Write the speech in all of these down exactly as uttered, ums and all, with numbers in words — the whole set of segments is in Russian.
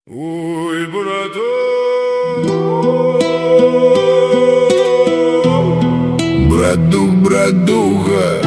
Ой, браток, братух, братуха.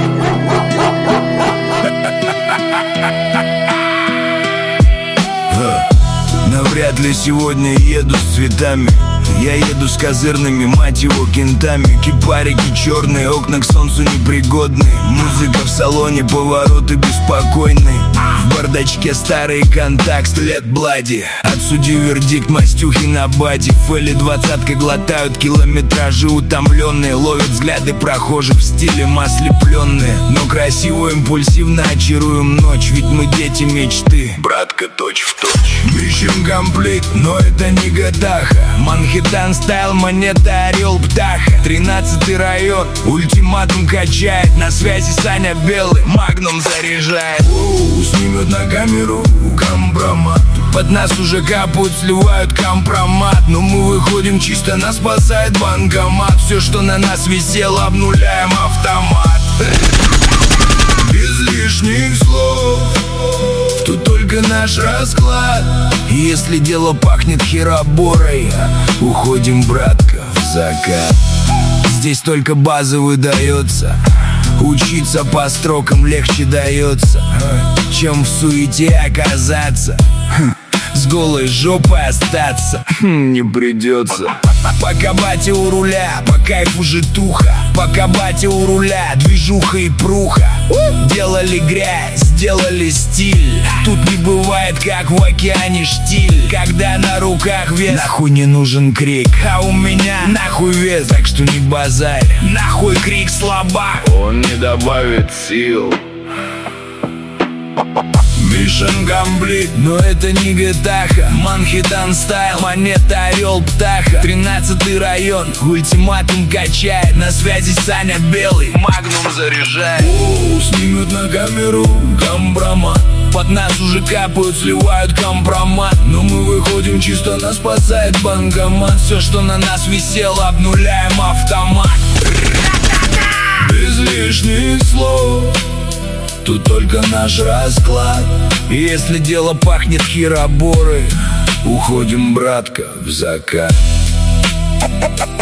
Навряд ли сегодня еду с цветами. Я еду с козырными, мать его, кентами. Кипарики черные, окна к солнцу непригодные. Музыка в салоне, повороты беспокойные. В бардачке старый контакт, след блади. Отсуди вердикт, мастюхи на баде. Фэли двадцаткой глотают километражи утомленные. Ловят взгляды прохожих в стиле маслепленные. Но красиво, импульсивно очаруем ночь. Ведь мы дети мечты, братка, точь в точь. Ищем комплект, но это не Гатаха. Манхэттен стайл, монета, орел, птаха. Тринадцатый район, ультиматум качает. На связи Саня Белый, магнум заряжает. Оу, снимет на камеру компромат. Под нас уже капают, сливают компромат. Но мы выходим чисто, нас спасает банкомат. Все, что на нас висело, обнуляем автомат. Без лишних слов, тут только наш расклад. Если дело пахнет хероборой, уходим, братка, в закат. Здесь только база выдается. Учиться по строкам легче дается, чем в суете оказаться. С голой жопой остаться не придется. Пока батя у руля, по кайфу житуха. Пока батя у руля, движуха и пруха. Делали грязь, сделали стиль. Тут не бывает, как в океане штиль. Когда на руках вес, нахуй не нужен крик. А у меня нахуй вес, так что не базарь. Нахуй крик слабак, он не добавит сил. Mission complete, но это не Гатаха. Манхэттен стайл, монета, орел, птаха. Тринадцатый район, ультиматум качает. На связи Саня Белый, магнум заряжает. Оу, снимет на камеру компромат. Под нас уже капают, сливают компромат. Но мы выходим чисто, нас спасает банкомат. Все, что на нас висело, обнуляем автомат. Без лишних слов, тут только наш расклад. Если дело пахнет хероборой, уходим, братка, в закат.